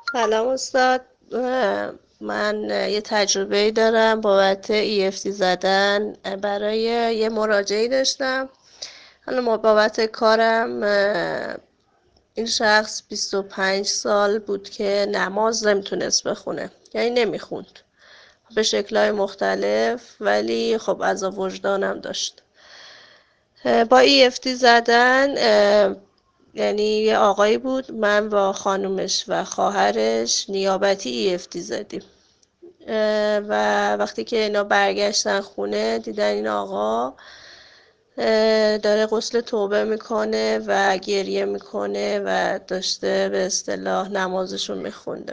سلام استاد. من یه تجربه دارم بابت EFT زدن. برای یه مراجعه داشتم. حالا بابت کارم این شخص 25 سال بود که نماز نمیتونست بخونه، یعنی نمیخوند به شکل‌های مختلف، ولی خب عذاب وجدانم داشت. با EFT زدن یعنی یه آقایی بود، من با خانومش و خواهرش نیابتی EFT زدیم. و وقتی که اینا برگشتن خونه دیدن این آقا داره غسل توبه میکنه و گریه میکنه و داشته به اصطلاح نمازشون میخونده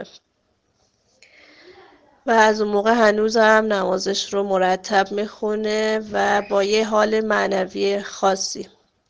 و از اون موقع هنوز هم نمازش رو مرتب میخونه و با یه حال معنوی خاصی.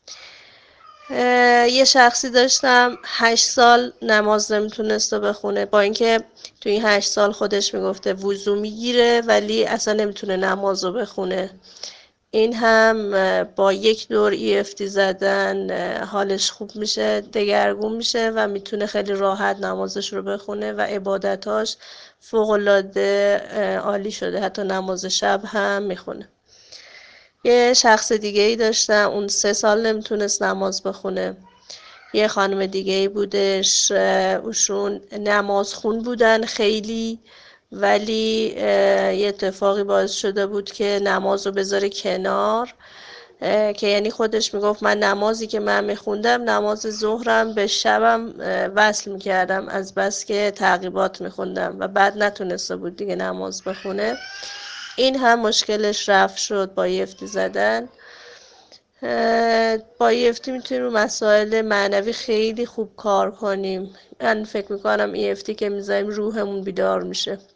یه شخصی داشتم 8 سال نماز نمیتونسته بخونه، با اینکه تو این 8 سال خودش میگفته وضو میگیره ولی اصلا نمیتونه نماز رو بخونه. این هم با یک دور EFT زدن حالش خوب میشه، دگرگون میشه و میتونه خیلی راحت نمازش رو بخونه و عبادتاش فوق‌العاده عالی شده، حتی نماز شب هم میخونه. یه شخص دیگه ای داشتم، اون 3 سال نمیتونست نماز بخونه. یه خانم دیگه ای بودش، اوشون نماز خون بودن خیلی، ولی یه اتفاقی باعث شده بود که نماز رو بذاره کنار. که یعنی خودش میگفت من نمازی که من میخوندم نماز ظهرم به شبم وصل میکردم از بس که تعقیبات میخوندم و بعد نتونسته بود دیگه نماز بخونه. این هم مشکلش رفع شد با EFT زدن. با EFT میتونیم رو مسائل معنوی خیلی خوب کار کنیم. من فکر میکنم EFT که میزنیم روحمون بیدار میشه.